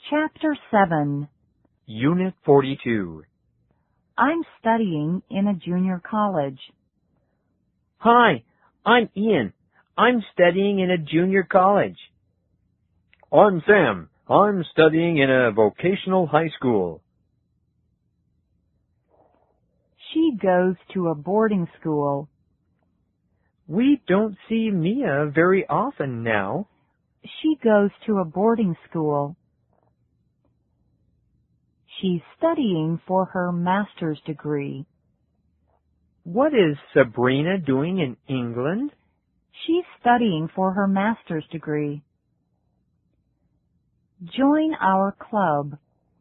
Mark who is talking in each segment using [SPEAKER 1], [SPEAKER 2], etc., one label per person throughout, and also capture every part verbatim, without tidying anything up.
[SPEAKER 1] Chapter seven.
[SPEAKER 2] Unit forty-two.
[SPEAKER 1] I'm studying in a junior college.
[SPEAKER 2] Hi, I'm Ian. I'm studying in a junior college. I'm Sam. I'm studying in a vocational high school.
[SPEAKER 1] She goes to a boarding school.
[SPEAKER 2] We don't see Mia very often now.
[SPEAKER 1] She goes to a boarding school. She's studying for her master's degree.
[SPEAKER 2] What is Sabrina doing in England?
[SPEAKER 1] She's studying for her master's degree. Join our club.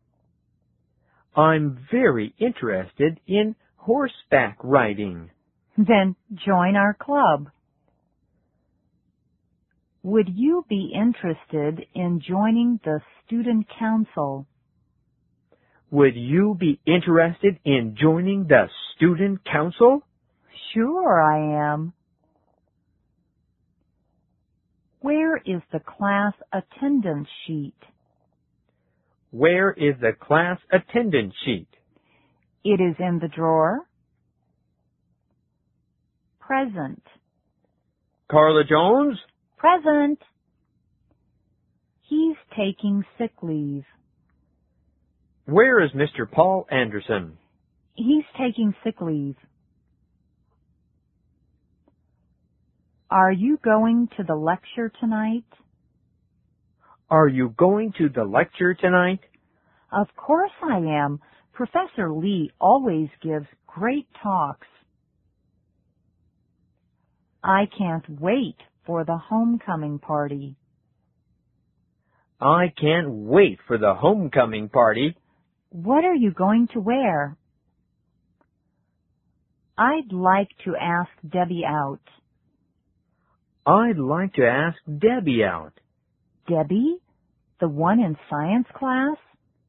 [SPEAKER 2] I'm very interested in horseback riding.
[SPEAKER 1] Then join our club. Would you be interested in joining the student council?
[SPEAKER 2] Would you be interested in joining the student council?
[SPEAKER 1] Sure I am. Where is the class attendance sheet?
[SPEAKER 2] Where is the class attendance sheet?
[SPEAKER 1] It is in the drawer. Present.
[SPEAKER 2] Carla Jones?
[SPEAKER 1] Present. He's taking sick leave.
[SPEAKER 2] Where is Mister Paul Anderson?
[SPEAKER 1] He's taking sick leave. Are you going to the lecture tonight?
[SPEAKER 2] Are you going to the lecture tonight?
[SPEAKER 1] Of course I am. Professor Lee always gives great talks. I can't wait for the homecoming party.
[SPEAKER 2] I can't wait for the homecoming party.
[SPEAKER 1] What are you going to wear? I'd like to ask Debbie out.
[SPEAKER 2] I'd like to ask Debbie out.
[SPEAKER 1] Debbie? The one in science class?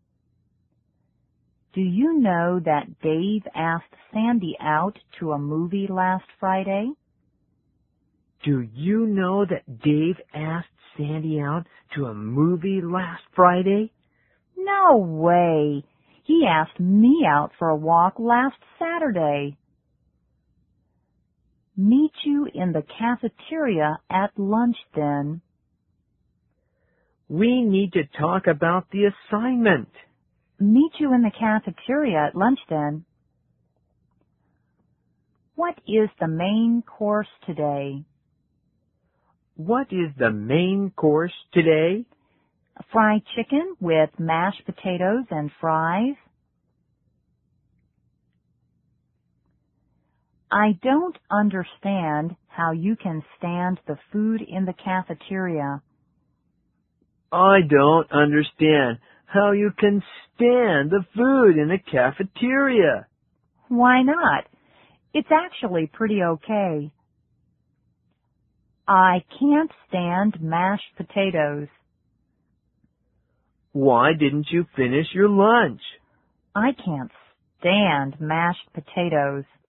[SPEAKER 1] Do you know that Dave asked Sandy out to a movie last Friday?
[SPEAKER 2] Do you know that Dave asked Sandy out to a movie last Friday?
[SPEAKER 1] No way. He asked me out for a walk last Saturday. Meet you in the cafeteria at lunch then.
[SPEAKER 2] We need to talk about the assignment.
[SPEAKER 1] Meet you in the cafeteria at lunch then. What is the main course today?
[SPEAKER 2] What is the main course today?
[SPEAKER 1] Fried chicken with mashed potatoes and fries. I don't understand how you can stand the food in the cafeteria.
[SPEAKER 2] I don't understand how you can stand the food in the cafeteria.
[SPEAKER 1] Why not? It's actually pretty okay. I can't stand mashed potatoes.
[SPEAKER 2] Why didn't you finish your lunch?
[SPEAKER 1] I can't stand mashed potatoes.